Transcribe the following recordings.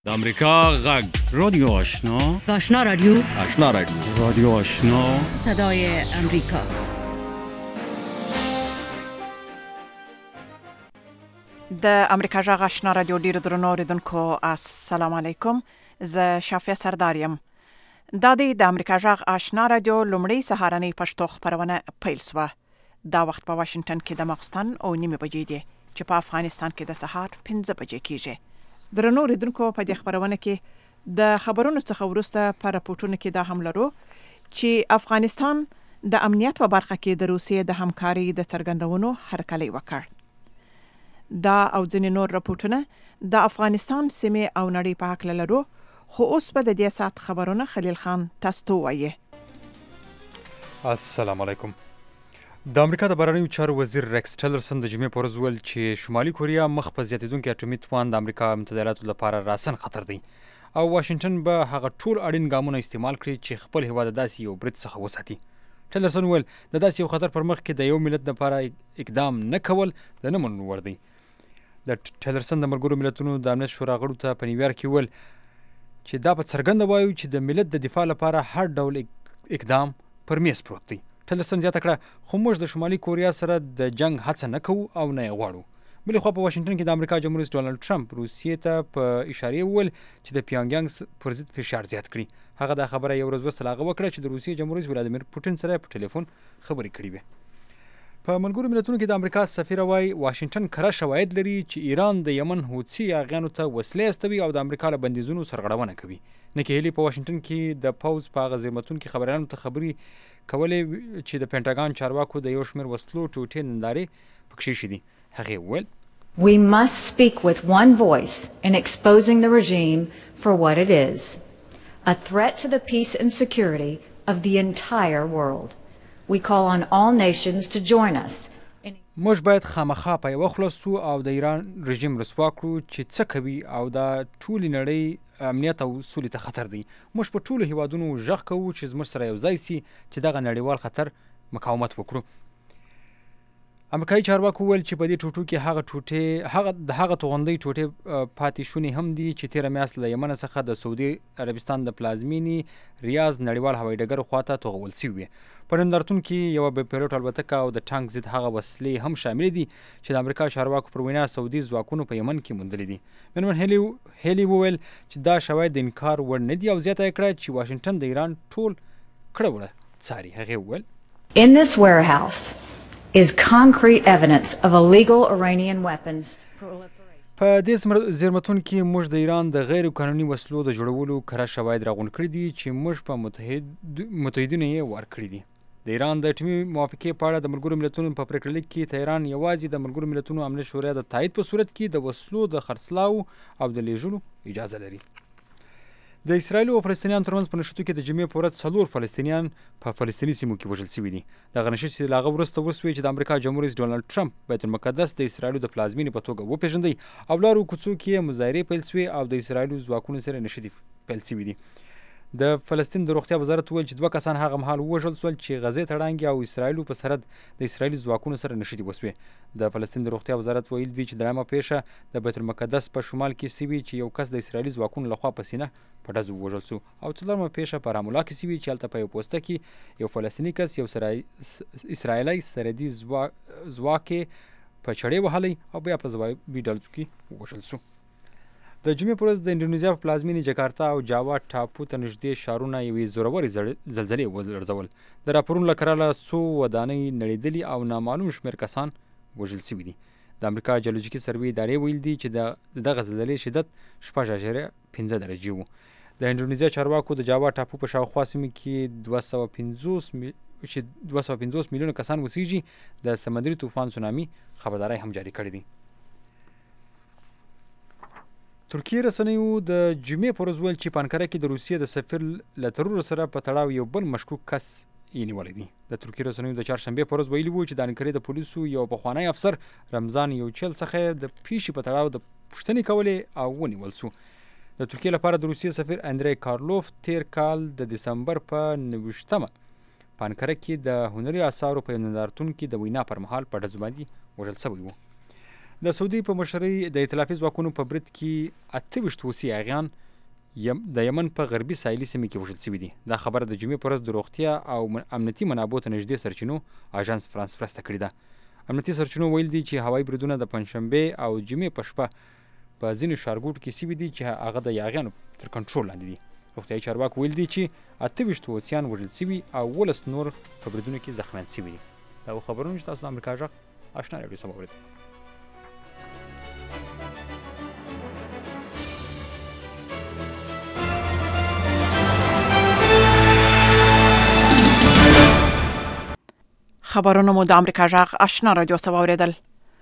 امریکا غږ رادیو آشنا آشنا رادیو رادیو آشنا صدای امریکا. د امریکا غږ آشنا رادیو ډیر درنو اوریدونکو السلام علیکم. زه شافیا سردارم. د امریکا غږ آشنا رادیو لومړی سهارنۍ پښتو خبرونه پیل شوه. دا وخت په واشنگټن کې د ماخستن او نیمه بجې دی چې په افغانستان کې د سهار 5 بجې کیږي. درنو اوریدونکو په دې خبرونه کې د خبرونو څخه ورسته پر راپورټونو کې دا هم لرو چې افغانستان د امنیت په برخه کې د روسیې د همکاري د څرګندونو هرکلی وکړ. دا او ځینې نور راپورټونه د افغانستان سیمې او نړۍ په حق لرو، خو اوس په دې سات خبرونه خلیل خان تاسو ته وایي. السلام علیکم. د امریکا د بهرنیو چارو وزیر ریکس ټیلرسن د جمعې په ورځ وویل چې شمالي کوریا مخ په زیاتېدونکي اټومي توان د امریکا متحده ایالاتو لپاره راسن خطر دی او واشنګټن به هغه ټول اړین ګامونه استعمال کړي چې خپل هیواد داسې یو برید څخه وساتي. ټیلرسن وویل د داسې یو خطر پر مخ کې د یو ملت لپاره اقدام نه کول د نه منلو وړ دی. د ټیلرسن د ملګرو ملتونو د امنیت شورا غړو ته په نیویارک کې وویل چې دا په څرګنده وایو چې د ملت د دفاع لپاره هر ډول اقدام پر میز پروت دی. ټیلرسن زیاته کړه خو موږ د شمالي کوریا سره د جنگ هڅه نه کوو او نه یې غواړو. بلې خوا په واشنګټن کې د امریکا جمهور رئیس ډونالډ ټرمپ روسیې ته په اشاره وویل چې د پیونګیانګ پر ضد فشار زیات کړي. هغه دا خبره یو ورځ وروسته هغه وکړه چې د روسیې جمهور رئیس ولادیمیر پوتین سره په ټلیفون خبرې کړې وې. په ملګرو ملتونو کې د امریکا سفیر وايي واشنګټن کره شواهد لري چې ایران د یمن حوثي اغیانو ته وسلې استوي او د امریکا له بندیزونو سرغړونه کوي. نکی هیلی په واشنګټن کې د پوز په هغه زیرمتونکو خبريالانو ته خبرې کولې چې د پینټاګان چارواکو د یو شمېر وسلو ټوټې نندارې پکښې شوي دي. هغې وویل We must speak with one voice in exposing the regime for what it is, a threat to the peace and security of the entire world. We call on all nations to join us. موږ باید خامخا په یوه خوله سو او د ایران رژیم رسوا کړو چې څه کوي او دا ټولې نړۍ امنیت او سولې ته خطر دی. موږ په ټولو هیوادونو غږ کوو چې زموږ سره یو ځای سي چې دغه نړیوال خطر مقاومت وکړو. امریکایي چارواکو وویل چې په دې ټوټو کې د هغه توغندۍ ټوټې پاتې شونې هم دي چې تېره میاشت له یمن څخه د سعودي عربستان د پلازمینې ریاض نړیوال هوایي ډګر خواته توغول شوي وې. په نندارتون کې یوه بې پیلوټ الوتکه او د ټانک ضد هغه وسلې هم شاملې دي چې د امریکا چارواکو پر وینا سعودي ځواکونو په یمن کې موندلې دي. میرمن هیلي وویل چې دا شواهد د انکار وړ نه دي او زیاته یې کړه چې واشنګټن د ایران ټول کړه وړه څاري. هغې وویل In this warehouse is concrete evidence of illegal Iranian weapons proliferation. په دې زیرمتون کې موږ د ایران د غیر قانوني وسلو د جوړولو کره شواهد راغونډ کړي دي چې موږ په متحدینو یې ورکړي دي. د ایران د اټومي موافقې په اړه د ملګرو ملتونو په پریکړه لیک کې تهران یوازې د ملګرو ملتونو امنیت شورا د تایید په صورت کې د وسلو د خرڅلاو او د لیږلو اجازه لري. د اسرایل او فلسطینیانو ترمنځ په نښتو کې د جمعې په ورځ 4 فلسطینیان په فلسطیني سیمو کې وژل شوي دي. دغه نښتې له هغه وروسته وسوې چې د امریکا جمهور رئیس ډونالډ ټرمپ بیت المقدس د اسرایلو د پلازمینې په توګه وپېژندی او لارو کوڅو کې مظاهرې پیل شوې او د اسرایلو ځواکونو سره نښتې پیل شوي دي. د فلسطین د روغتیا وزارت وویل چې 2 کسان هغه مهال ووژل شول چې غزې تړانګې او اسرایلو په سرحد د اسرایلي ځواکونو سره نښتې وسوې. د فلسطین د روغتیا وزارت ویل دی چې درېیمه پیښه د بیت المقدس په شمال کې سوي چې یو کس د اسرایلي ځواکونو لخوا په سینه په ډزو ووژل شو او څلورمه پیښه په رام الله کې سوي چې هلته په یو پوسته کې یو فلسطیني کس یو اسرایلي سرحدي ځواک په چړې وهلی او بیا په ځوابي ډزو کې ووژل شو. د جمعې په ورځ د انډونیزیا په پلازمینې جکارتا او جاوا ټاپو ته نږدې ښارونه یوې زورورې زلزلې ولړزول. د راپورونو له کراله څو ودانۍ نړېدلي او نامعلوم شمېر کسان وژل شوي دي. د امریکا جیولوجیکي سروې ادارې ویل دي چې دغه زلزلې شدت 6.5 درجې و. د انډونیزیا چارواکو د جاوا ټاپو په شاوخوا سیمو کې 250 میلیونه کسان اوسیږي. د سمندري طوفان سونامي خبرداری هم جاری کړی دی. ترکیې رسنیو د جمعې په ورځ ویل چې په انکره کې د روسیې د سفیر له ترور سره په تړاو یو بل مشکوک کس یې نیولی دی. د ترکیې رسنیو د چهارشنبې په ورځ ویلي وو چې د انکرې د پولیسو یو پخوانی افسر رمضان یوچل څخه د پیښې په تړاو د پوښتنې کولې او ونیول شو. د ترکیې لپاره د روسیې سفیر اندری کارلوف تیر کال د دسمبر په 29مه په انکره کې د هنري اثارو په یو نندارتون کې د وینا پر مهال په ډزو باندې وژل شوی و. د سعودي په مشرۍ د ائتلافي ځواکونو په برید کې 28 روسي اغیان د یمن په غربي ساحلي سیمه کې وژل شوي دي. دا خبره د جمعې په ورځ د روغتیا او امنیتي منابعو ته نږدې سرچینو اژانس فرانس پرس ته کړې ده. امنیتي سرچینو ویل دي چې هوایي بریدونه د پنځشنبه او جمعې په شپه په ځینو ښارګوټو کې سوي دي چې هغه د یاغیانو تر کنټرول لاندې دي. روغتیایي چارواکو ویل دي چې 28 روسیان وژل شوي او 12 نور په بریدونو کې زخمیان شوي دي. دا خبرونه چې تاسو د امریکا غږ آشنا راډیو سره واورئ. خبرونه مو د امریکا غږ آشنا رادیو څخه واوریدل.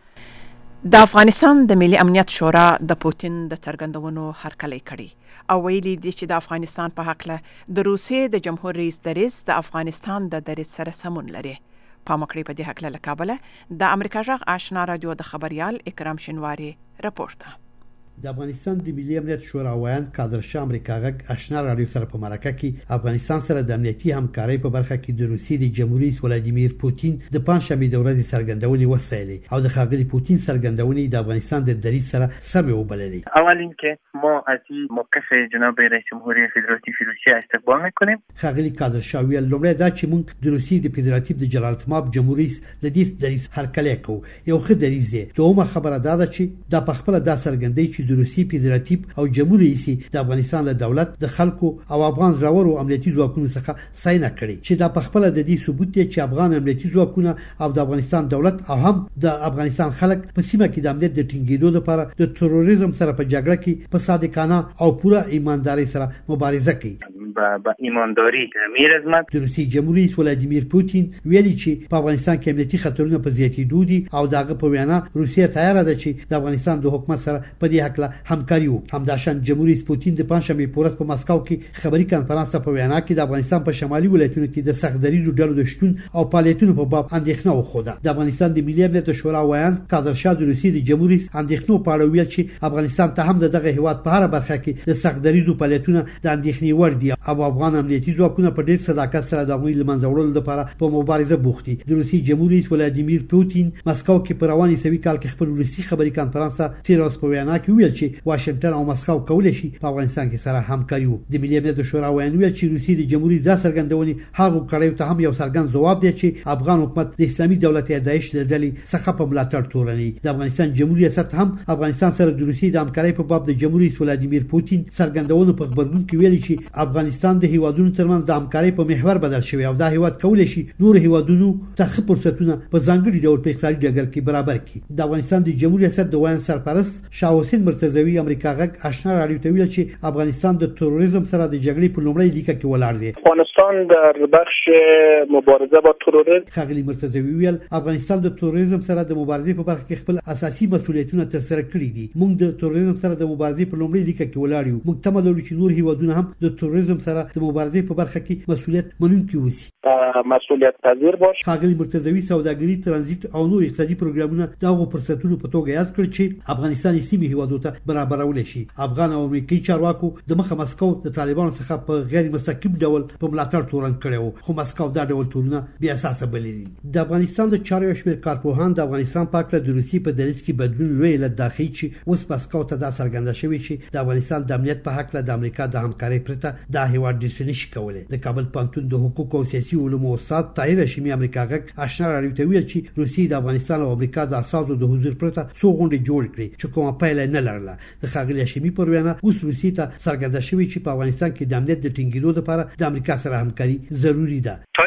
د افغانستان د ملي امنیت شورا د پوتین د څرګندونو هرکلی کړي او ویلي دي چې د افغانستان په حق له د روسیې د جمهور رئیس دریځ د افغانستان د دریځ سره سمون لري. پامکړی په دې حق له کابل د امریکا غږ آشنا رادیو د خبريال اکرام شنواری راپورټ. د افغانستان د ملي امنیت شورا وایان کادر شاه امریکا غږ آشنا رادیو سره په مرکه کې افغانستان سره د امنیتي همکارۍ په برخه کې د روسیې د جمهور رئیس ولادیمیر پوتین د پنځشنبه د ورځې څرګندونې وسایلې او د ښاغلي پوتین څرګندونې د افغانستان د دریځ سره سم وبللې. اول اینکه ما از موقف جناب رئیس جمهوری فدراتیو روسیه استقبال میکنیم. ښاغلي کادر شاه ویل لومړی دا چې موږ د روسیې د فدراتیو د جلالتمآب جمهور رئیس لدې دریځ هرکلی کوو. یو ښه دریځ دی. دومره خبره دا ده چې دا په خپل دا څرګندوي چې د روسیې فدراتیو او جمهور رئیس د افغانستان له دولت د خلکو او افغان زړورو امنیتي ځواکونو څخه ساينه کړي چې دا په خپل د دې ثبوت دی چې افغان امنیتي ځواکونه او د افغانستان دولت او هم د افغانستان خلک په سیمه کې د امنیت د ټینګېدو لپاره د تروریزم سره په جګړه کې په صادقانه او پوره ایمانداري سره مبارزه کوي. با ایمانداری میرزمد. د روسیې جمهور رئیس ولادیمیر پوتین ویلي چې په افغانستان کې امنیتي خطرونه په زیاتېدو دي او داغه په وینا روسیه تیار ده چې د افغانستان د حکومت سره په دې حق له همکاري وکړي. همداشان جمهور رئیس پوتین د پنځشنبه په ورځ په مسکو کې خبري کانفرنس په وینا کې د افغانستان په شمالي ولایتونو کې د سخت دریزو ډلو د شتون او فعالیتونو په باب اندېښنه وښوده. د افغانستان د ملي امنیت شورا وایان کادر شاه د روسیې د جمهور رئیس اندېښنو په اړه ویل چې افغانستان ته هم دغه هیواد په هر برخه کې د سخت دریزو فعالیتونه د اندېښنې وړ دي او افغان امنیتي ځواکونه په ډېر صداقت سره د غوي لمنځه وړلو لپاره په مبارزه بوخت دي. د روسیې جمهور رئیس ولادیمیر پوتین مسکو کې په رواني سوي کال کې خپل روسي خبري کانفرنس ته تیروس په وینا کې ویل چې واشنگټن او مسکو کولای شي په افغانستان کې سره همکاري وکړي. د ملي امنیت شورا ویل چې روسیې د جمهور رئیس د څرګندونې هغه کړیو ته هم یو څرګند ځواب دی چې افغان حکومت د اسلامي دولت داعش د ډلې څخه په ملاتړ تورني. د افغانستان جمهور ریاست هم افغانستان سره د روسیې د همکارۍ په باب د جمهور رئیس ولادیمیر پوتین څرګندونو په خبرګون کې ویلي چې افغانستان د هیوادونو ترمنځ د همکارۍ په محور بدل شوی او دا هیواد کولای شي نور هیوادونو ته فرصتونه په ځانګړي ډول په اقتصادي ډګر کې برابر کړي. د افغانستان د جمهور ریاست د وایان سرپرست شاه حسین مرتضوی امریکا غږ آشنا راډیو ته ویل چې افغانستان د تروریزم سره د جګړې په لومړۍ لیکه کې ولاړ دی. افغانستان در بخش مبارزه با تروریسم ښاغلي مرتضوی ویل افغانستان د تروریزم سره د مبارزې په برخه کې خپل اساسي مسولیتونه تر سره کړي دي. موږ د تروریزم سره د مبارزې په لومړۍ لیکه کې ولاړ یو. موږ تمه لرو چې نور هیوادونه هم د تروریزم سره د مبارزې په برخه کې مسولیت منونکي وي. مسئولیت پذیر باش. ښاغلي مرتضوی سوداګري ترانزیت او نور اقتصادي پروګرامونه دغه فرصتونو په توګه یاد کړ چې افغانستان سیمې هیوادو ته برابرول شي. افغان او امریکایي چارواکو د مخه مسکو د طالبانو څخه په غیر مستقیم ډول په ملاتړ تورن کړو خو مسکو دا ډول تورونه بیا اساس بللي. د افغانستان د چارو شمیر کارپوهان د افغانستان په اړه د روسي په دریځ کې بدلون لوی له داخلي چې اوس مسکو ته دا څرګنده شوی چې د افغانستان د امنیت په حق له د امریکا د همکارۍ پرته د هیواد د سنشي کولای. د کابل پوهنتون د حقوق او سیاسي علومو استاد طاهر هاشمي امریکا غږ آشنا راډیو ته ویل چې روسي د افغانستان او امریکا د اساسو د حضور پرته څو غونډې جوړ کړې چې کومه پایله نه لرله. د ښاغلي هاشمي پر وینا اوس روسي ته څرګنده شوی چې په افغانستان کې د امنیت د ټینګېدو لپاره د امریکا سره همکاري ضروری ده. تا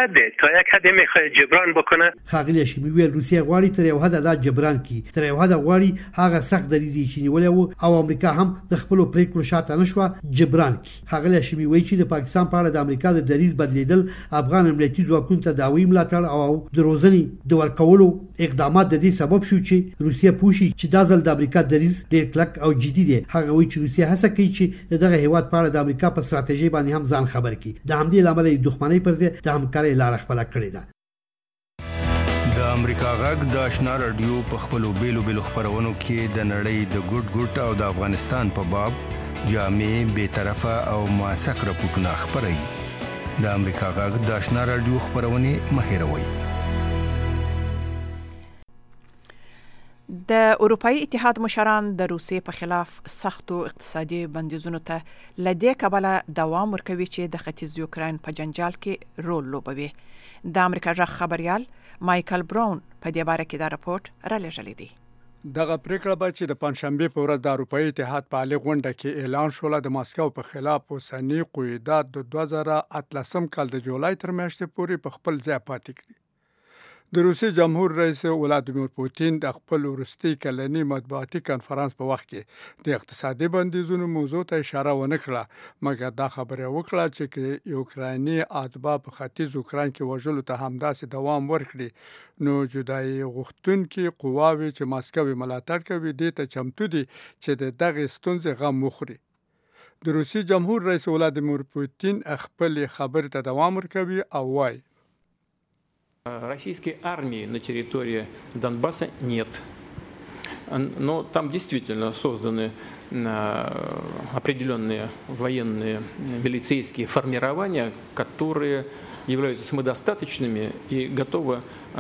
یک حد میخواد جبران بکنه. ښاغلي هاشمي ویل روسیه غواړي تر یو حد دا جبران کی تر یو حد غواړي هغه سخت دریځي چې نیولې او امریکا هم د خپل پریکړو شاته نشو جبران کی. ښاغلي هاشمي وایي چې د پاکستان په اړه د امریکا د دریځ بدلیدل افغان امنیتي ځواکونو ته داوی ملاتړ او د روزنې د ورکولو اقدامات د دې سبب شو چې روسیه پوښي چې دا ځل د امریکا دریځ ډېر کلک او جدي دی. هغه وایي چې روسیه هڅه کوي چې دغه هیواد په اړه د امریکا په ستراتیژي باندې هم ځان خبر کړي. د همدې لامل د دښمنۍ پر ځای د همکارۍ لار خپل کړې ده. د امریکا غږ د آشنا رادیو په خپلو بیلو خبرونو کې د نړۍ د ګډ او د افغانستان په باب جامع بی‌طرفه او موثق راپورټونه خبري. د امریکا غږ د آشنا رادیو خبرونه مهیروي. د اروپאי اتحاد مشران د روسیې په خلاف سختو اقتصادي بندیزونو ته لدې کبله دوام ورکوي چې د ختیځ یوکراین په جنجال کې رول لوبوي. د امریکا ژغ خبريال مایکل براون په دې باره کې دا راپورټ را لېږلی دی. دغه پریکړه به چې د پنځشنبه په ورځ د اروپאי اتحاد په عالی غونډه کې اعلان شول د ماسکو په خلاف اوسنی قیودات د 2018 کال د جولای تر میاشتې پورې په خپل ځای پاتې کړي. د روسي جمهور رئیس ولادیمیر پوتین د خپل وروستي کلني مطبوعاتي کانفرنس په وخت کې د اقتصادي بندیزونو موضوع ته اشاره ونه کړه، مګر دا خبره وکړه چې یوکرایني اتباع په ختیځ یوکراین کې وژلو ته همداسې دوام ورکړي نو جدایي غوښتونکي قواوې چې ماسکو ملاتړ کوي دې ته چمتو دي چې د دغه ستونزې غم وخوري. د روسي جمهور رئیس ولادیمیر پوتین خپل خبرې ته دوام ورکوي او وايي Российской армии на территории Донбасса нет. Но там действительно созданы определенные военные милицейские формирования, которые являются самодостаточными и готовы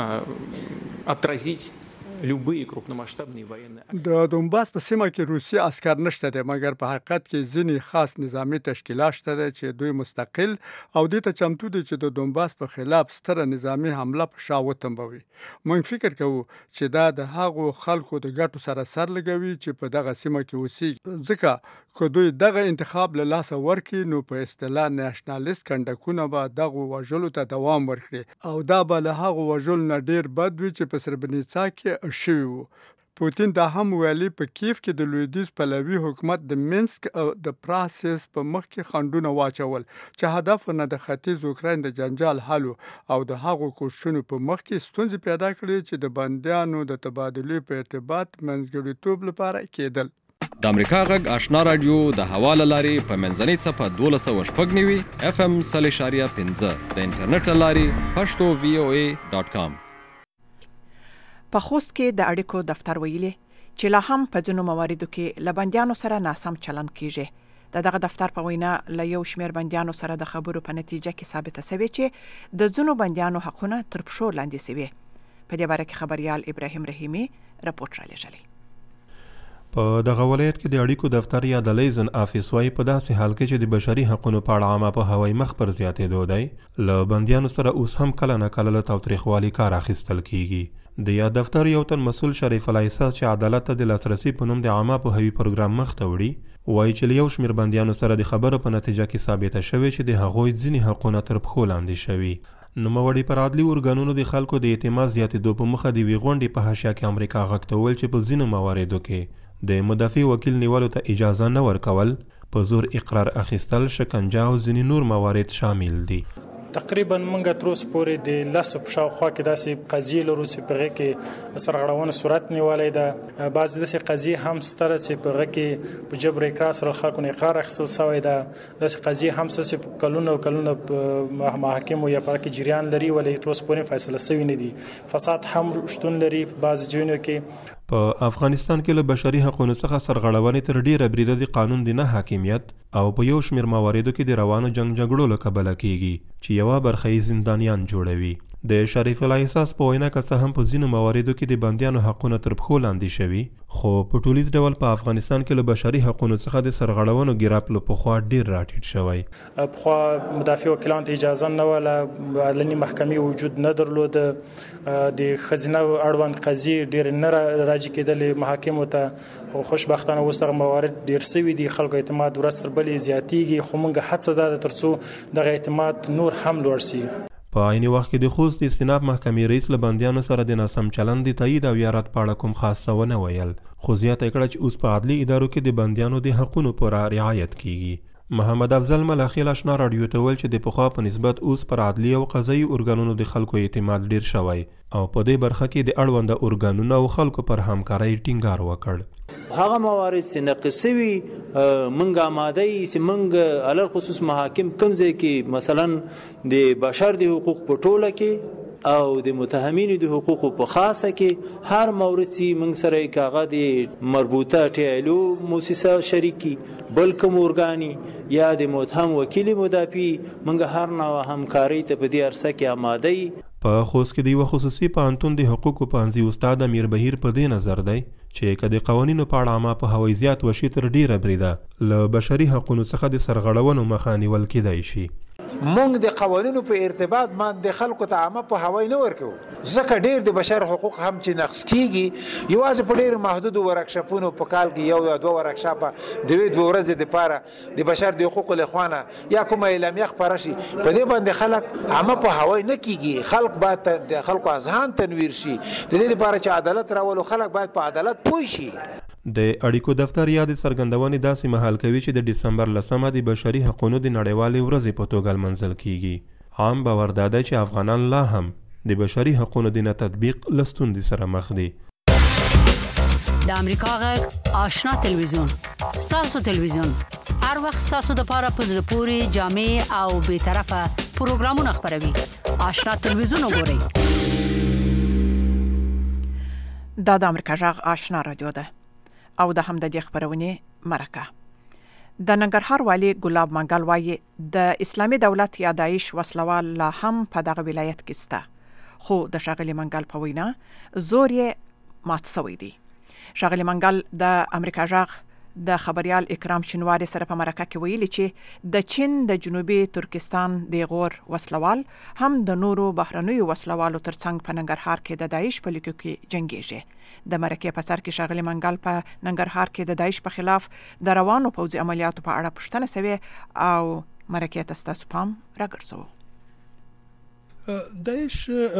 отразить любые крупномасштабные военные акции. د دونباس په سیمه کې روسي عسكر نشته دي، مګر په حقیقت کې ځینې خاص نظامی تشکیلات شته دي چې دوی مستقل او د ته چمتو دي چې د دونباس په خلاف ستره نظامی حمله په شا وتمبوي. موږ فکر کوو چې دا د هغو خلکو د ګټو سره سر لګوي چې په دغه سیمه کې اوسېږي، ځکه که دوی دغه انتخاب له لاسه ورکړي نو په اصطلاح نېشنالیست کنډکونه به دغه وژلو ته دوام ورکړي او دا به له هغو وژلو نه ډیر بد وي چې په سربنیڅا کې شوی وو. پوتین دا هم ویلي په کیف کې د لویدیځ پلوي حکومت د مینسک او د پروسس په مخ کې خنډونه واچول چې هدف نه د ختیځ یوکراین د جنجال حل او د هغو کوښښونو په مخ کې ستونزې پیدا کړې چې د بندیانو د تبادلې په ارتباط منځګړیتوب لپاره کېدل. د امریکا غږ آشنا رادیو د حواله لارې په منځنۍ څپه 1290 FM 3.15 د انټرنیټ لارې pashto.voa.com. په خوست کې د اړیکو دفتر ویلي چې لا هم په ځینو مواردو کې له بندیانو سره ناسم چلند کیږي. دغه دفتر په وینا له یو شمېر بندیانو سره د خبرو په نتیجه کې ثابته شوې چې د ځینو بندیانو حقونه تر پښو لاندې شوي. په دې باره کې خبريال ابراهیم رحیمي راپورټ را لېږلی. په دغه ولایت کې د اړیکو دفتر یا د لیزن افیس وای په داسې حال کې چې د بشري حقوقو په اړه عامه په هوایي مخ پر زیاتېدو دی له بندیانو سره اوس هم کله نه کله له تاوتریخوالي کار اخیستل کیږي. د یا دفتر یو تن مسؤل شریف الایساس چې عدالت ته د لاسرسي په نوم د عامه په هوایي پروګرام مخ ته وړي وایي چې یو شمېر بندیانو سره د خبرو په نتیجه کې ثابته شوې چې د هغوی ځینې حقونه تر پښو لاندې شوي. نوموړي پر عدلي ارګانونو د خلکو د اعتماد زیاتېدو په مخه د یوې غونډې په حاشیه کې امریکا غږ ته وویل چې په ځینو مواردو کې د مدافع وکیل نیولو ته اجازه نه ورکول، په زور اقرار اخیستل، شکنجه او ځینې نور موارد شامل دي. تقریبا موږ تر اوسه پورې د لاسو په شاوخوا کې داسې قضیې لرو چې په هغې کې سرغړونه صورت نیولی ده. بعضې داسې قضیې هم شته چې په هغه کې په جبر اقرار سره خلکو نه اقرار اخیستل شوی ده. داسې قضیې هم شته چې کلونه او کلونه په محاکمو یا په هغه کې جریان لري ولې تر اوسه پورې فیصله شوي نه دي. فساد هم شتون لري په بعضې ځایونو کې. په افغانستان کې له بشري حقوقو څخه سرغړونې تر ډیره بریده د قانون د نه حاکمیت او په یو شمېر مواردو کې د روانو جنگ جګړو له کبله کیږي چې یوه برخه یې زندانیان جوړوي. د شریف الایساس په وینا که څه هم په ځینو مواردو کې د بندیانو حقونه تر پښو لاندې شوي، خو په ټولیز ډول په افغانستان کې له بشري حقوقو څخه د سرغړونو ګراف له پخوا ډیر راټیټ شوی. پخوا مدافع وکیلانو ته اجازه نه وله، عدلي محکمې وجود نه درلود، د ښځینه اړوند قضیې ډېرې نه راجع کېدلې محاکمو ته. خو خوشبختانه اوس دغه موارد ډېر سوي دي، خلکو اعتماد ورځ تر بلې زیاتېږي، خو موږ هڅه ده تر څو دغه اعتماد نور هم لوړ شي. په عیني وخت کې د خوست د استیناف محکمې رئیس له بندیانو سره د ناسم چلند د تایید او یارات په اړه کوم خاص څه ونه ویل، خو زیاته کړه چې اوس په عدلي ادارو کې د بندیانو د حقونو پوره رعایت کیږي. محمد افضل ملخیل آشنا رادیو ته ویل چې د پخوا په نسبت اوس پر عدلي او قضایي ارګانونو د خلکو اعتماد ډیر شوی او په دې برخه کې د اړونده ارګانونو او خلکو پر همکارۍ ټینګار وکړ. هغه موارد چې نقص شوي موږ آماده یو چې موږ علل خصوص محاکم کوم ځای کې مثلا د بشر د حقوق په ټوله کې او د متهمینو د حقوقو په خاصه کې هر مورد چې موږ سره کاغه د مربوطه ټیلو مؤسسه شریکی بل کوم ارګانی یا د متهم وکیل مدافع موږ هر نوع همکاري ته په دې عرصه کې آماده یو. په خوست کې د یو خصوصي پوهنتون د حقوقو پوهنځي استاد امیر بهیر په دې نظر دی چې که د قوانینو په اړه عامه پوهاوی زیات وشي تر ډیره بریده له بشري حقونو څخه د سرغړونو مخه نیول کیدای شي. مونږ د قوانینو په ارتباط باندې خلکو ته عامه پوهاوی نه ورکوو، ځکه ډیر د بشر حقوق هم چې نقض کیږي. یوازې په ډیر محدودو ورکشاپونو په کال کې یو یا دوه ورکشاپه د دوه ورځې دپاره د بشر د حقوقو له خوا نه یا کومه اعلامیه خپاره شي، په دې باندې خلک عامه پوهاوی نه کیږي. خلک باید د خلکو اذهان تنویر شي، د دې لپاره چې عدالت راولو خلک باید په عدالت پوه شي. د اړیکو دفتر یا د څرګندونې داسې مهال کوي چې د ډسمبر 10 د بشري حقوقو د نړیوالې ورځې په توګه لمانځل کیږي. عام باور دا دی چې افغانان لا هم د بشري حقوقو د نه تطبیق له ستونزې سره مخ دي. د امریکا غږ آشنا تلویزیون ستاسو تلویزیون هر وخت ستاسو د پاره په زړه پورې جامع او به طرفه پروګرامونه خبروي. آشنا تلویزیون وګورئ. دا د امریکا غږ آشنا رادیو ده او د هم د دې خبرونه مرکه. د ننګرهار والی ګلاب منګل وایي د اسلامي دولت یا داعش وسلوال لا هم په دغه ولایت کې سته، خو د شاغلي منګل په وینا زور یې مات شوی دی. شاغلي منګل د امریکا غږ د خبريال اکرام شینواری سره په مرکه کې ویلي چې د چین د جنوبي ترکستان د غور وسلوال هم د نورو بهرنیو وسلوالو ترڅنګ په ننګرهار کې د داعش په لیکو کې جنگيږي. د مرکه په سر کې شاغلي منګل په ننګرهار کې د داعش په خلاف د روانو پوځي عملیاتو په اړه پوښتنه شوې او مرکه ته ستاسو پام راګرځو. داعش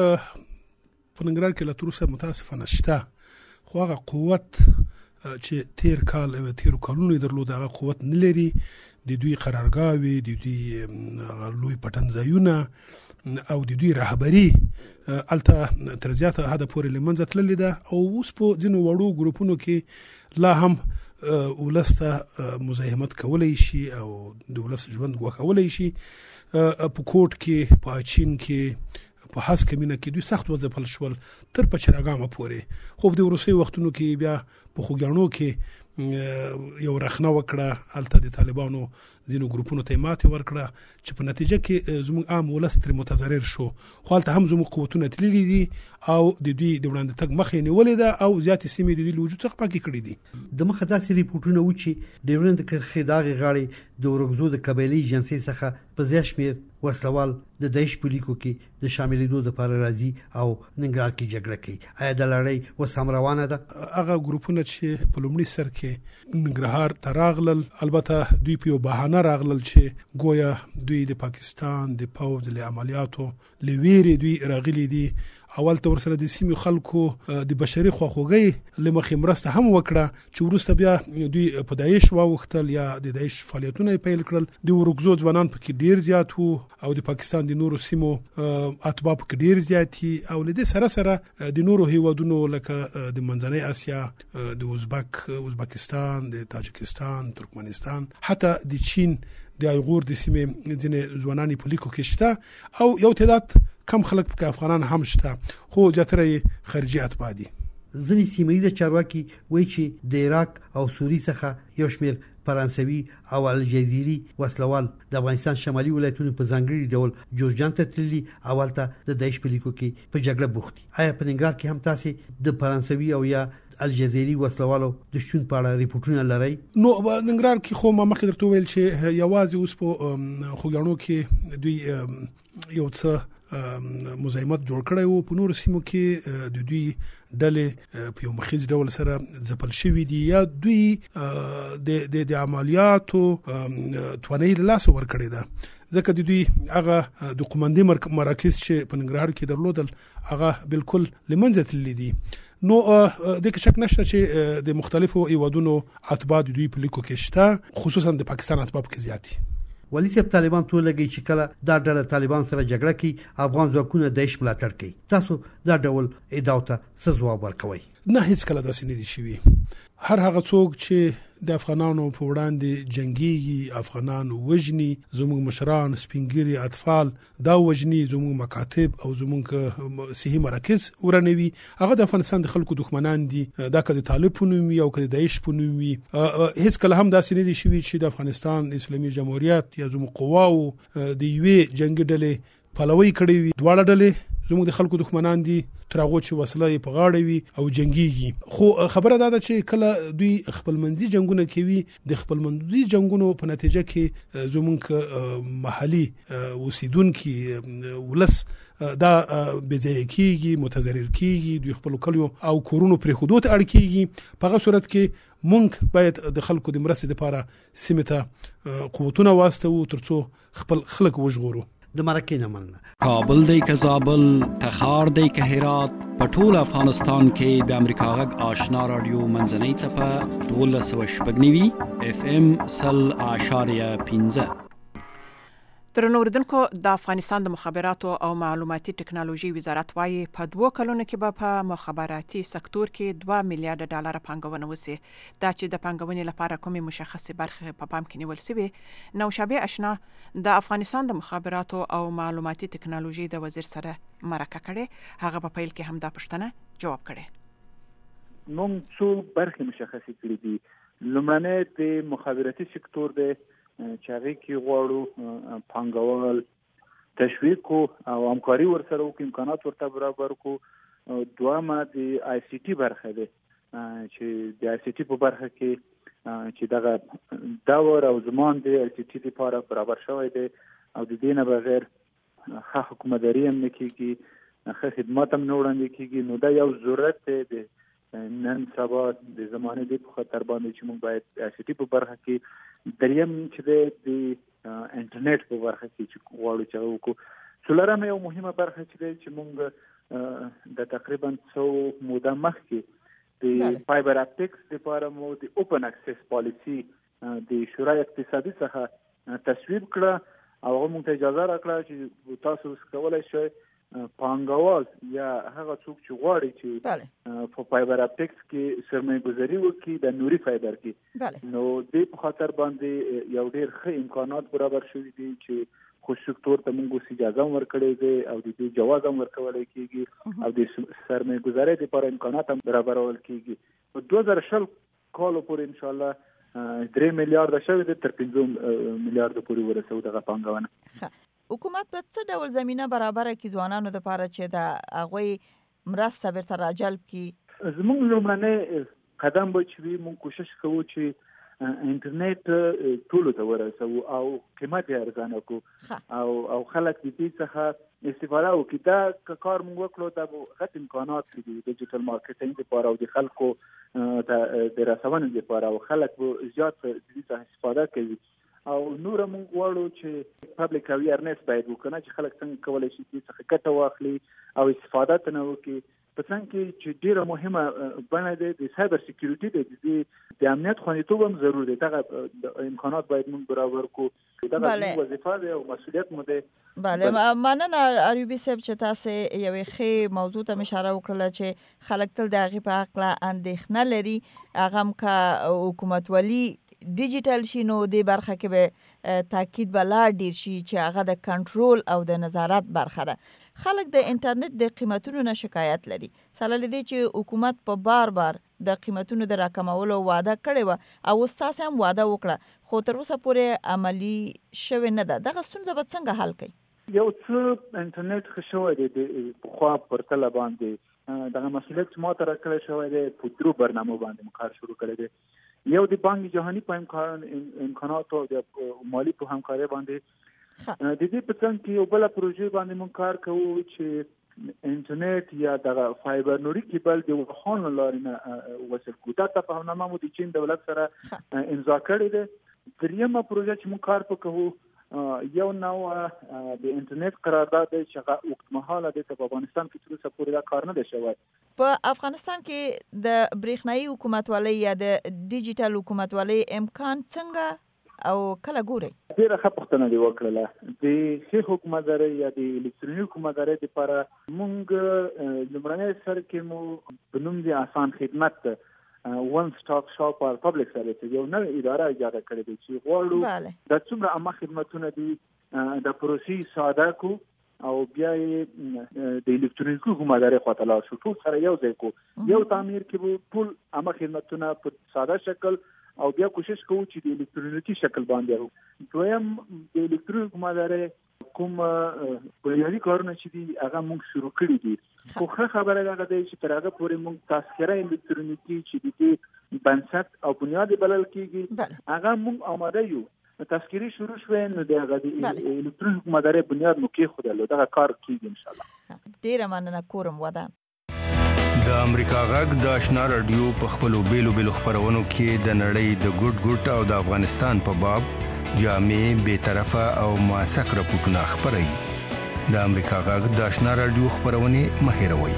په ننګرهار کې لا تر اوسه متاسفانه شته، خو هغه قوت چې تیر کال او تیر کلونو درلود هغه قوت نه لري. د دوی قرارګاوي، د دوی لوی پټنځایونه او د دوی رهبری الته تر زیاته حد پورې لمنځه تللې ده او اوس په ځینو وړو ګروپونو کې لا هم ولسته مزاحمت کولای شي او د ولس ژوند غوښولای شي. په کوټ کې، په چین کې، په حس کمینه کې دوی سخت وځپل شول تر په چراغامه پورې. خو د روسي وختونو کې بیا په خوګانو کې یو رخنه وکړه، الته د طالبانو ځینو ګروپونو ته ماته ورکړه چې په نتیجه کې زموږ عام ولس تر متضرر شو. خو الته هم زموږ قوتونه تللي دي او د دوی د وړاندې تګ مخې نیولې ده او زیاتې سیمې د دوی له وجود څخه پاکې کړې دي. د مخه داسې ریپورټونه و چې د وړاندې کرخې داغې غاړې د ورغزو د قبایلي ایجنسۍ څخه په زیات شمېر وسلوال د داعش په لیکو کې د شاملېدو لپاره راځي او ننګرهار کې جګړه کوي. آیا د لړۍ اوس هم روانه ده؟ هغه ګروپونه چې په لومړي سر کې ننګرهار ته راغلل، البته دوی په یو بهانه راغلل چې ګویا دوی د پاکستان د پوځ له عملیاتو لویری دوی راغلي دي. اول تور سره د سیمې خلکو د بشري خواخوږي لمخې مرسته هم وکړه چې ورسته بیا دوی په داعش واوختل یا د داعش فعالیتونه پیل کړل. د ورغزو ځوانان پکې ډیر زیات وو او د پاکستان د نورو سیمو اتباع پکې ډیر زیات دي او لدې سره سره د نورو هیوادونو لکه د منځنۍ اسیا، د ازبکستان، د تاجکستان، ترکمنستان، حتی د چین د ایغور د سیمې ځینې ځوانان په لیکو کې شته او یو تعداد کم خلک په افغانان هم شته، خو جتره خارجي اتباع دي. ځینې سیمه چارواکي وایي چې د عراق او سوریې څخه یو شمېر فرانسوي او الجزیري وسلوال د افغانستان شمالي ولایتونو په ځانګړي ډول جورجان ته تللي او هلته د داعش په لیکو کې په جګړه بوخت دي. آیا په ننګرهار کې هم تاسې د فرانسوي او یا الجزیري وسلوالو د شتون په اړه ریپورټونه لرئ؟ نو ننګرهار کې خو ما مخکې درته ویل چې یوازې اوس په خوګانو کې دوی یو څه مزاحمت جوړ کړی وو. په نورو سیمو کې د دوی ډلې په یو مخیز ډول سره ځپل شوي دي یا دوی د عملیاتو توانایي له لاسه ورکړې ده، ځکه د دوی هغه د قومندي مراکز چې په ننګرهار کې درلودل هغه بالکل له منځه تللي دي. نو د کې شک نشته چې د مختلفو هیوادونو اتباع د دوی په لیکو کې شته، خصوصا د پاکستان اتباع کې زیات دي. ولی صاحب طالبان ټول لګي چې کله دا ډله طالبان سره جګړه کوي افغان ځواکونه داعش ملاتړ کوي. تاسو دا ډول ادعا ته څه ځواب ورکوئ؟ نه، هیڅ کله داسې نه دي شوي. هر هغه څوک چې د افغانانو په وړاندې جنگيږي، افغانان وژني، زموږ مشران، سپینګری، اطفال دا وژني، زموږ مکاتب او زموږ صحي مراکز ورنوي، هغه د افغانستان د خلکو دښمنان دي. دا که د طالب په نوم وي او که د داعش په نوم وي، هیڅ کله هم داسې نه دي شوي چې د افغانستان اسلامي جمهوریت یا زموږ قواو د یوې جنگي ډلې پلوي کړې وي. دواړه ډلې زموږ د خلکو دښمنان دي، تر هغه چې وسله په غاړه وي او جنگيږي. خو خبره دا ده چې کله دوی خپلمنځي جنگونه کوي د خپلمنځي جنگونو په نتیجه کې زمونږ محلي اوسیدونکو ولس دا بځای کیږي، متضرر کیږي، دوی خپل کلیو او کورونو پر حدود اړ کیږي. په هغه صورت کې مونږ باید د خلکو د مرستې لپاره سیمه ته قوتونه واستو ترڅو خپل خلک وژغورو. د مرکې نه مننه. کابل دی که زابل، تخار دی که هرات، په ټول افغانستان کې د امریکا غږ آشنا رادیو منځنۍ څپه 1290 FM 0.15. درنو اوریدونکو، د افغانستان د مخابراتو او معلوماتي ټکنالوژي وزارت وايي په 2 کلونو کې به په مخابراتي سکتور کې 2 میلیارډ ډالر پانګونه وشي. دا چې د پانګونې لپاره کومې مشخصې برخې په پام کې نیول شوي. نوشابه آشنا د افغانستان د مخابراتو او معلوماتي ټکنالوژي د وزیر سره مرکه کړې. هغه په پیل کې هم دا پوښتنه جواب کړې. موږ څو برخې مشخصې کړې دي. لومړنۍ د مخابراتي سکتور د چاغي کې غواړو پانګوال تشویق او همکاري ورسره او امکانات ورته برابر کو. دوامه د آی سی ټي برخه ده چې د آی سی ټي په برخه کې چې دغه داور او زمان د آی سی ټي لپاره برابر شوی دی او د دې نه بغیر ښه حکومتداري هم نه کیږي، ښه خدمات هم نه وړاندې کیږي. نو دا یو ضرورت دی نن سبا د زمانه د په خاطر باندې چې موږ باید آی سی ټي په برخه کې دریم چې د انټرنیټ په برخه کې چې غواړو چې وکړو. څلورم یو مهمه برخه چې موږ د تقریبا 100 موده مخکې د فایبر اپټکس لپاره مو د اوپن اکسس پالیسی د شورای اقتصادي څخه تصویب کړه او هغه موږ ته اجازه راکړه چې تاسو کولای شئ پانګوال یا هغه څوک چې غواړي چې په فایبر اپټکس کې سرمایه گذاري وکړي د نوري فایبر کې، نو د په خاطر باندې یو ډېر ښه امکانات برابر شوي دي چې خو سکتور ته موږ اجازه ورکړې ده او د دې جواز هم ورکول کېږي او د سرمایه گذاري لپاره امکانات هم برابرول کېږي. په 2020 کال پورې ان شاء الله 3 میلیارډ شوي دي تر 5 میلیارډ پورې ورسېږي دغه پانګونه. حکومت په څه ډول زمينه برابر کړي ځوانانو لپاره چې دا هغه مرسته ورته راجلب کړي؟ زموږ لومړنی قدم به چې موږ کوشش کوو چې انټرنیټ ټول ته ورسوو او قیمت یې ارزانه کو او خلک دې څخه استفاده وکړي. دا کار موږ وکړو دا غټ امکانات دي د ډیجیټل مارکیټینګ لپاره او د خلکو د رسونې لپاره او خلک به زیات دې څخه استفاده کوي. او نور موږ غواړو چې پبلک اویرنس باید وکړو چې خلک څنګه کولای شي دې څخه ګټه واخلي او استفاده تنه وکړي. په څنګه کې چې ډیره مهمه بڼه ده د سایبر سکیورټي د امنیت خوندیتوب هم ضروري دی. دغه امکانات باید موږ برابر کو. دغه وظیفه ده او مسؤلیت مو ده. بله مننه ایوبي صاحب چې تاسو یوې ښې موضوع ته اشاره وکړه چې خلک تل د هغې په هکله اندېښنه لري. هغه هم که حکومتولي ډیجیټل شي نو د برخه کې به تاکید به لا ډیر شي چې هغه د کنټرول او د نظارت برخه ده. خلک د انټرنیټ د قیمتونو نه شکایت لري سره لدی چې حکومت په بار د قیمتونو د راکمولو وعده کړې و او تاسو هم وعده وکړه خو تر اوسه پورې عملی شوی نه ده. دغه ستونزه به څنګه حل کړي؟ یو څه انټرنیټ خښوي د خو پر تل باندې دغه مسؤلیت ما ته راکړی شوی دی. په درو برنامه باندې کار شروع کړی دی. یو د بانک جهانی په امکاناتو او د مالی په همکارۍ باندې د دې په څنګ کې یو بل پروژې باندې موږ کار کوو چې انټرنیټ یا د فایبر نوري کیبل د وخان لارې نه وصل کو. دا تفاهمنامه مو د چین دولت سره امضا کړې ده. دریمه پروژه چې موږ کار وکړو یو نو د انټرنیټ قرارداد چې هغه وخت مهاله د افغانستان کې تر اوسه پورې دا کار نه دی شوی. په افغانستان کې د برېښنایي حکومتولۍ یا د ډیجیټل حکومتولۍ امکان څنګه او کله ګوري؟ ډیره ښه پوښتنه دی وکړله. د ښه حکومتدارۍ یا د الکترونیکي حکومتدارۍ لپاره موږ لومړنی سر کې مو په نوم د آسان خدمت ون سټاپ شاپ او پبلک سرویس یو نوې اداره ایجاد کړې ده چې غواړو د څومره عامه خدماتونه دي د پروسې ساده کو او بیا د الکترونیکي حکومتدارۍ خواته لاړ شو. ټول سره یو ځای کو یو تعمیر کې ټول عامه خدماتونه په ساده شکل او بیا کوشش کوو چې د الکترونیکي شکل باندې دویم د الکترونیکي حکومتدارۍ کوم بنیادی کارونه چې دي هغه موږ شروع کړی دي. خو خبره ده چې تر هغه پورې موږ تذکره الکترونیکی چې د بنسټ او بنیاد بلل کیږي هغه موږ آماده یو. تذکری شروع شوه نو د هغه الکترونیک مداري بنیاد مو کې خدای دا کار کیږي ان شاء الله. ډیر مننه کورم ودان. د امریکا غږ د آشنا رادیو په خپلو بیلو خبرونو کې د نړۍ د ګډ او د افغانستان په باب جامع بے طرفه او موثق راپورټونه خبري. د امریکا غږ د آشنا رادیو خبرونه مهیروي.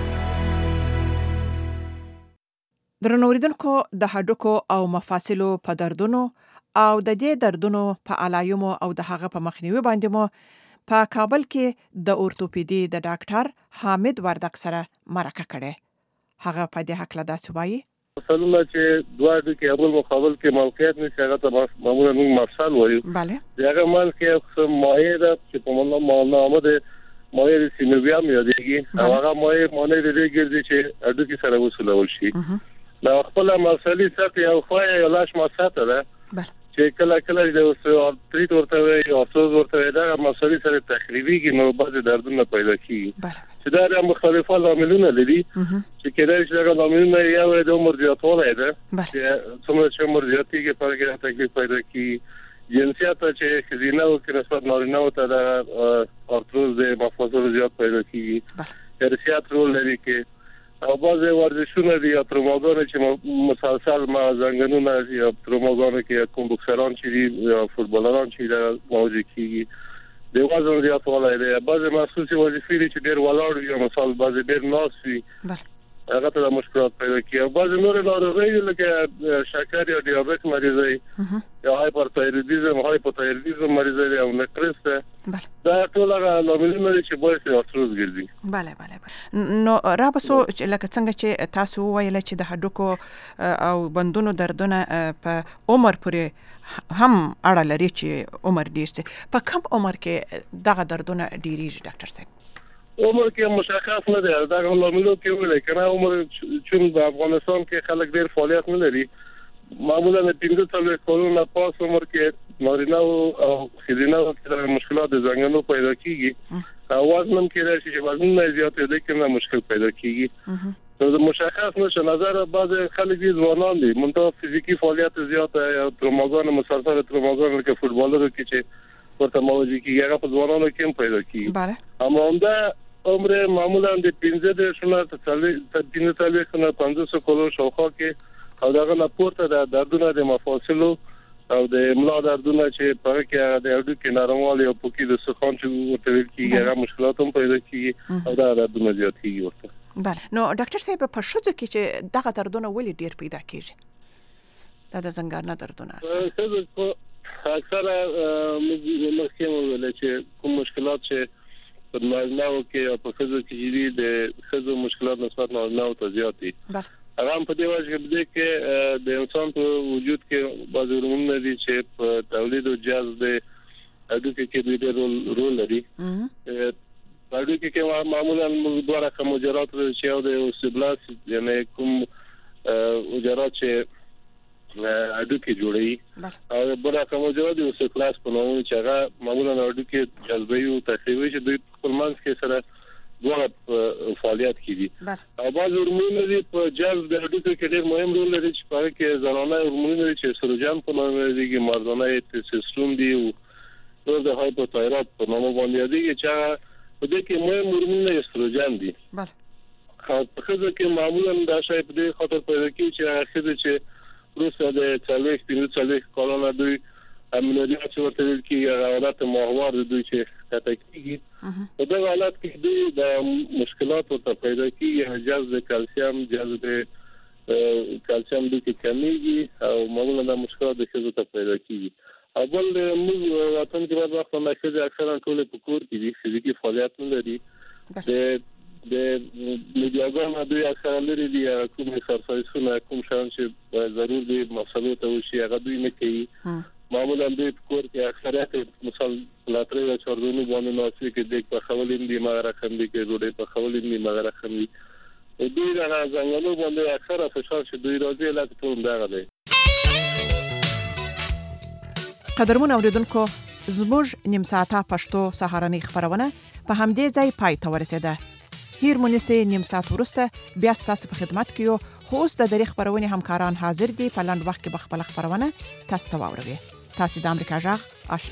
درنوریدونکو د هډوکو او مفاصلو په دردونو او د دې دردونو په علایمو او د هغه په مخنیوي باندې مو په کابل کې د اورتوپیدي د ډاکټر حامد وردک سره مرکه کړې. هغه په دې حق لا داسې وایي مثلا چې دوه د کې اول مقابل کې موقعیت نشي هغه ته معمولا موږ مفصل وایو. بله هغه مال کې مایع چې په نامه د مایع سینوویام یادېږي او هغه مایع مونږ د ګرځي چې اډو کې سره وصولول شي. دا خپل مفصلي سطح او خوایا یو لاش مساته ده چې کله د ارتریت ورته وي او ارثروز ورته وي دا مفصلي سره تخریبي کې نو بعض دردونه پیدا کیږي چې دا د مختلفو عواملونو لري چې کله چې دا عواملونه یو د عمر زیاتوالی ده چې څومره چې عمر زیاتېږي فرق یې تکلیف پیدا کیږي. جنسیت چې خزینه او کې نسبت نارینه او ته د ارثروز د مفاصل زیات پیدا کیږي. ارثیات رول لري کې او بعضې ورزشونه دي یا تروماګانې چې مسلسل ما زنګنونه یا تروماګانې کې کوم بوکسران چې دي یا فوټبالران چې دا موضوع کیږي د وزن زیاتوالی دی. بعضې محسوسې وظیفې دي چې ډېر ولاړ وي او مثال بعضې ډېر ناست وي هغه ته مشکلات پیدا کیږي. او بعضې نورې ناروغۍ لکه شکر یا ډیابیت مریضۍ یا هایپرتایرویډیزم مریضۍ او نقرس ده دا ټول هغه عواملونه دي چې باعث ارثروز ګرځي. بله نو رابسو لکه څنګه چې تاسو ویل چې د هډوکو او بندونو دردونه په عمر پورې هم اړه لري چې عمر ډیر سي. په کم عمر کې دغه دردونه ډیریږي ډاکټر صاحب؟ عمر کې مشخص نه دی دا عواملو کې ویل کنه عمر چې د افغانستان کې خلک ډیر فعالیت نه لري معمولا د 15 کلونو پاس عمر کې نارینه او ښځینه کې مشکلات د زنګونو پیدا کیږي او وزن کې راشي چې وزن زیات دی کنه مشکل پیدا کیږي. نو د مشخص نشه نظر بعض خلک دي ځوانان دي منتها فزیکی فعالیت زیات یا تروماګان مسلسل تروماګان کې فوټبالر کې چې ورته موجي کیږي هغه په ځوانانو کې هم پیدا کیږي. بله همدا عمر معمولا د 15 شنه تر 15 کلونو شاوخوا کې او دغه نه پورته د دردونه د مفاصلو او د ملا دردونه چې په کې د اډو کې نرموالي او پوکي د سخان چې ورته کیږي هغه مشکلات هم پیدا کیږي او دا دردونه زیاتېږي ورته. بله نو ډاکټر صاحب په شوځ کې چې دغه دردونه ولې ډیر پیدا کیږي دا د زنګارنه دردونه اکثره مخکې ویل چې کوم مشکلات چې په نارینه‌و کې او په ښځو کې دي د ښځو مشکلات نسبت نارینه‌و ته زیات دي. هغه هم په دې وجه کې د انسان په وجود کې بعض هورمونونه دي چې په تولید او جذب د هډوکو کې ډېر رول لري. هډوکو کې معمولا دوه رقم مجرات چې یو د اوسیبلاس یعنی کوم مجرات چې هډوکو جوړي او بل رقم مجرات د اوسیکلاس په نوم چې هغه معمولا هډوکو جذبوي او تخریبوي چې دوی خپل منځ کې سره دوه فعالیت کوي. او بعض هورمونونه دي په جذب د هډوکو کې ډېر مهم رول لري چې په کې زنانه هورمونونه چې استروجن په نوم لري مردانه تستوسترون دي او د هایپوتایروید په نوم باندې دي چې په دې کې مهم هورمونونه استروجن دي. په خځو کې معمولا دا شی په دې خاطر پیدا کیږي چې خځې چې روسه د څلويخ کلونه دوی امنیت چې ورته کیږي حالت ماهوار دوی چې کتاکیږي په دغه حالت کې دوی د مشکلات ورته پیدا کیږي جذب کلسیم د کلسیم د کمیږي او معمولا د مشکلات د ښځو ته پیدا کیږي. اول موږ وطن کې بعد وخت نه ښځې اکثرا ټول په کور کې دي فزیکی فعالیت نه لري د میډیاګان دوی اکثرا لري دي کوم اکسرسایزونه کوم شان چې ضرور دي مسلو ته وشي هغه دوی نه کوي. معمولا دوی په کور کې اکثریت مثال لاتري او چوردونو باندې ناسي کې د په خولین دي مغره خندي کې ډوډۍ په خولین دي مغره خندي دوی نه ځنګلو باندې اکثره فشار چې دوی راځي لاته ټول دا غلي. قدرمن اوریدونکو زموږ نیم ساعته پښتو سهارنۍ خبرونه په همدې ځای پای ته ورسېده. هیر مونږه نیم ساعت ورسته بیا تاسو په خدمت کې یو. خو اوس د دری خبرونه همکاران حاضر دي په لاند وخت کې بخپل خبرونه تاسو ته واوروي. تاسو د امریکا جغ